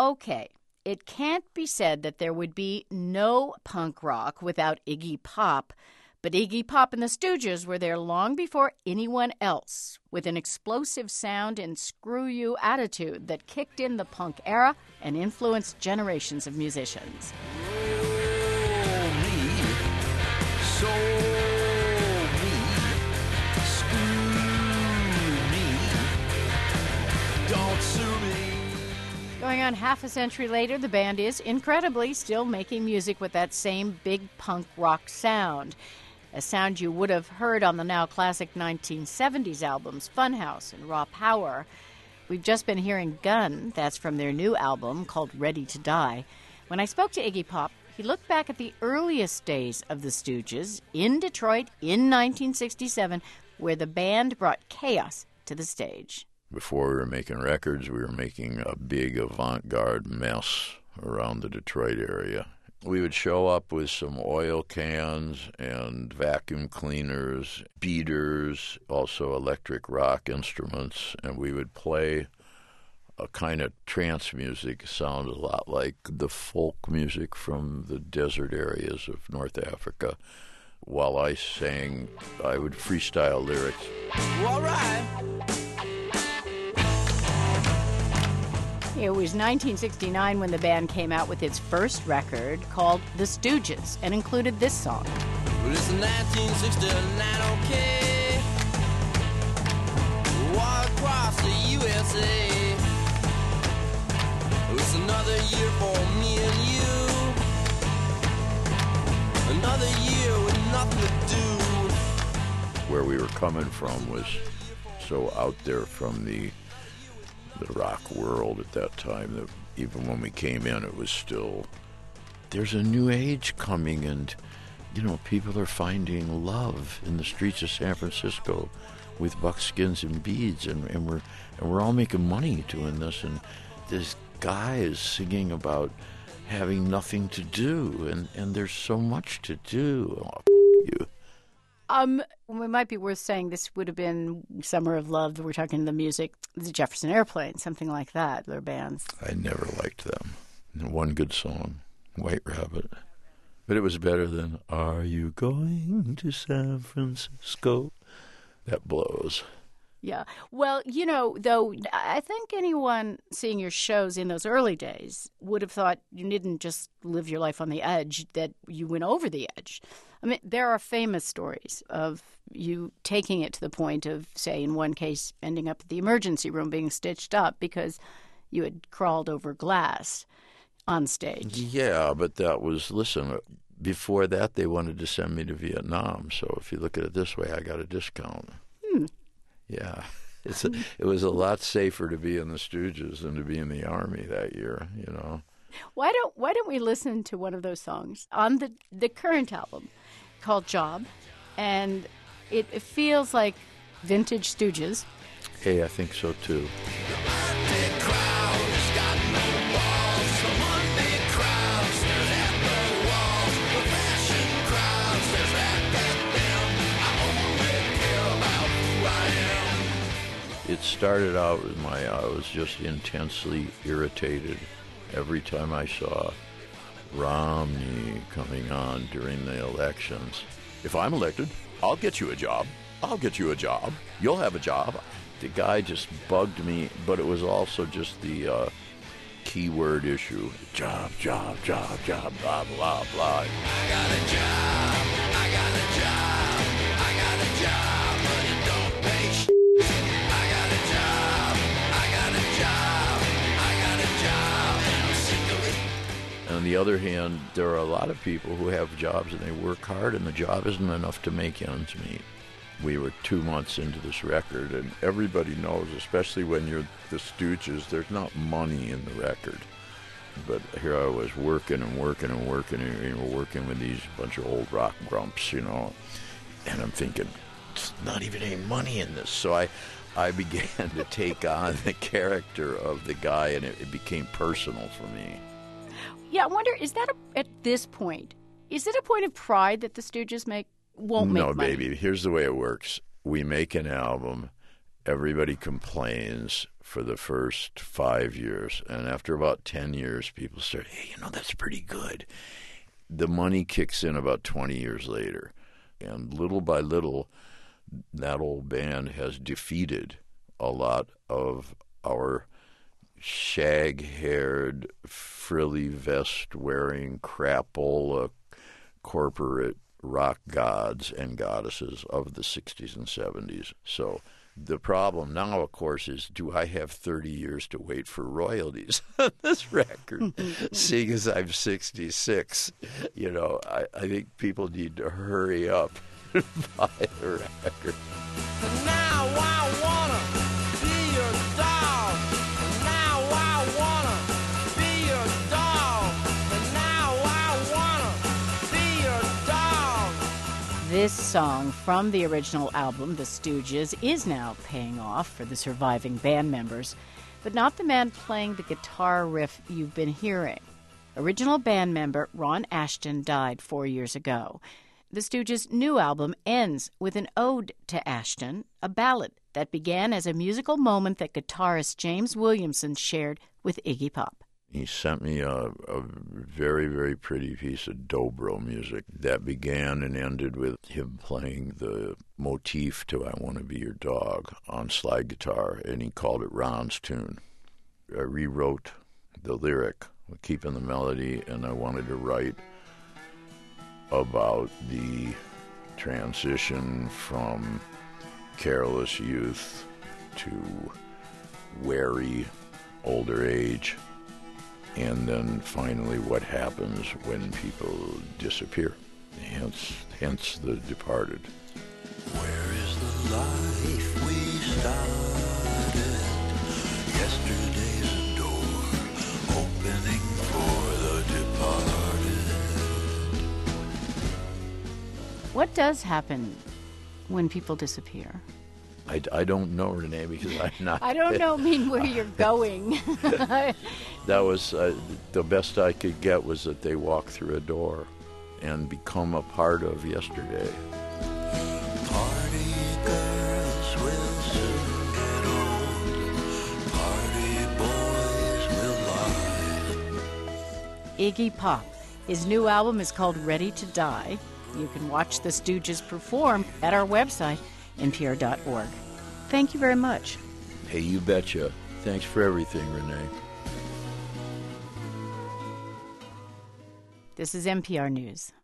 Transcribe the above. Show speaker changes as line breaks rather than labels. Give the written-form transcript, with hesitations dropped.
Okay, it can't be said that there would be no punk rock without Iggy Pop, but Iggy Pop and the Stooges were there long before anyone else, with an explosive sound and screw-you attitude that kicked in the punk era and influenced generations of musicians. Going on half a century later, the band is, incredibly, still making music with that same big punk rock sound. A sound you would have heard on the now classic 1970s albums Funhouse and Raw Power. We've just been hearing Gun, that's from their new album called Ready to Die. When I spoke to Iggy Pop, he looked back at the earliest days of the Stooges in Detroit in 1967, where the band brought chaos to the stage.
Before we were making records, we were making a big avant-garde mess around the Detroit area. We would show up with some oil cans and vacuum cleaners, beaters, also electric rock instruments, and we would play a kind of trance music. Sounded a lot like the folk music from the desert areas of North Africa. While I sang, I would freestyle lyrics.
All right.
It was 1969 when the band came out with its first record called The Stooges and included this song.
Well, it's 1969, okay. Walk across the USA. It's another year for me and you. Another year with nothing to do.
Where we were coming from was so out there from the rock world at that time that even when we came in, it was still, there's a new age coming, and people are finding love in the streets of San Francisco with buckskins and beads, and we're all making money doing this, and this guy is singing about having nothing to do, and there's so much to do. Oh, you.
It might be worth saying this would have been Summer of Love. We're talking the music, the Jefferson Airplane, something like that, their bands.
I never liked them. One good song, White Rabbit. But it was better than Are You Going to San Francisco? That blows.
Yeah. Well, though, I think anyone seeing your shows in those early days would have thought you didn't just live your life on the edge, that you went over the edge. I mean, there are famous stories of you taking it to the point of, say, in one case, ending up at the emergency room being stitched up because you had crawled over glass on stage.
Yeah, but that was, listen, before that they wanted to send me to Vietnam. So if you look at it this way, I got a discount. Yeah, it was a lot safer to be in the Stooges than to be in the Army that year,
Why don't we listen to one of those songs on the current album called Job, and it feels like vintage Stooges.
Hey, I think so too. It started out with I was just intensely irritated every time I saw Romney coming on during the elections. If I'm elected, I'll get you a job. I'll get you a job. You'll have a job. The guy just bugged me, but it was also just the keyword issue. Job, job, job, job, blah, blah, blah. I got a job. I got a job. I got a job, but it don't pay shit. I got a job. I got a job. I got a job, and I'm sick of it. On the other hand, there are a lot of people who have jobs and they work hard, and the job isn't enough to make ends meet. We were 2 months into this record, and everybody knows, especially when you're the Stooges, there's not money in the record. But here I was working and working and working, and working with these bunch of old rock grumps, and I'm thinking, it's not even any money in this. So I began to take on the character of the guy, and it became personal for me.
Yeah, I wonder, is that at this point, is it a point of pride that the Stooges won't make money?
No, baby. Here's the way it works. We make an album, everybody complains for the first 5 years. And after about 10 years, people start, hey, that's pretty good. The money kicks in about 20 years later. And little by little, that old band has defeated a lot of our shag-haired, frilly vest-wearing, crapola corporate rock gods and goddesses of the 60s and 70s. So the problem now, of course, is do I have 30 years to wait for royalties on this record? Seeing as I'm 66, I think people need to hurry up and buy the record.
And now I wanna be your dog. And now I wanna be your dog. And now I wanna be your dog.
This song from the original album, The Stooges, is now paying off for the surviving band members, but not the man playing the guitar riff you've been hearing. Original band member Ron Asheton died 4 years ago. The Stooges' new album ends with an ode to Asheton, a ballad that began as a musical moment that guitarist James Williamson shared with Iggy Pop.
He sent me a very, very pretty piece of dobro music that began and ended with him playing the motif to I Want to Be Your Dog on slide guitar, and he called it Ron's tune. I rewrote the lyric, keeping the melody, and I wanted to write about the transition from careless youth to wary older age, and then finally what happens when people disappear, hence The Departed.
Where is the life we started? Yesterday's door opening for the departed.
What does happen when people disappear?
I don't know, Renee, because I'm not.
I don't mean where you're going.
That was the best I could get was that they walk through a door and become a part of yesterday.
Party girls will soon get old. Party boys will lie.
Iggy Pop. His new album is called Ready to Die. You can watch the Stooges perform at our website, npr.org. Thank you very much.
Hey, you betcha. Thanks for everything, Renee.
This is NPR News.